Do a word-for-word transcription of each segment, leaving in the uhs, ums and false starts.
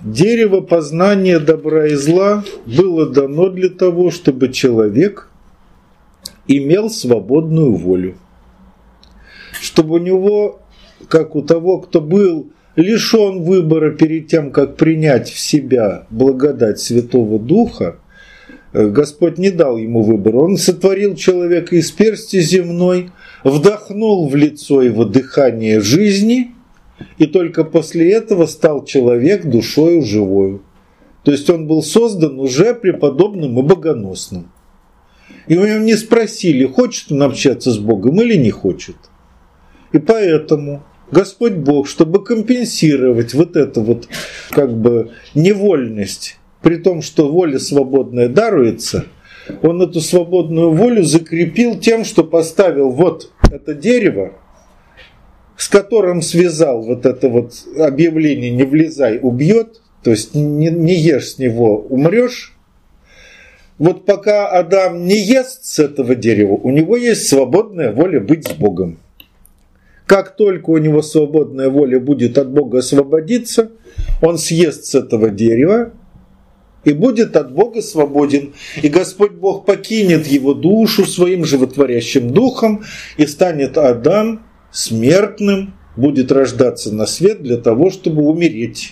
Дерево познания добра и зла было дано для того, чтобы человек имел свободную волю. Чтобы у него, как у того, кто был лишен выбора перед тем, как принять в себя благодать Святого Духа, Господь не дал ему выбора. Он сотворил человека из персти земной, вдохнул в лицо его дыхание жизни, и только после этого стал человек душою живою. То есть он был создан уже преподобным и богоносным. И у него не спросили, хочет он общаться с Богом или не хочет. И поэтому Господь Бог, чтобы компенсировать вот эту вот как бы невольность, при том, что воля свободная даруется, он эту свободную волю закрепил тем, что поставил вот это дерево, с которым связал вот это вот объявление «не влезай, убьет», то есть не, не ешь с него, умрешь. Вот пока Адам не ест с этого дерева, у него есть свободная воля быть с Богом. Как только у него свободная воля будет от Бога освободиться, он съест с этого дерева и будет от Бога свободен. И Господь Бог покинет его душу своим животворящим духом, и станет Адам смертным, будет рождаться на свет для того, чтобы умереть.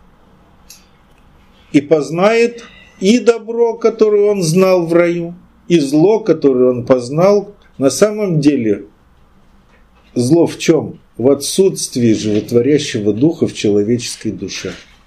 И познает и добро, которое он знал в раю, и зло, которое он познал. На самом деле зло в чем? В отсутствии животворящего духа в человеческой душе.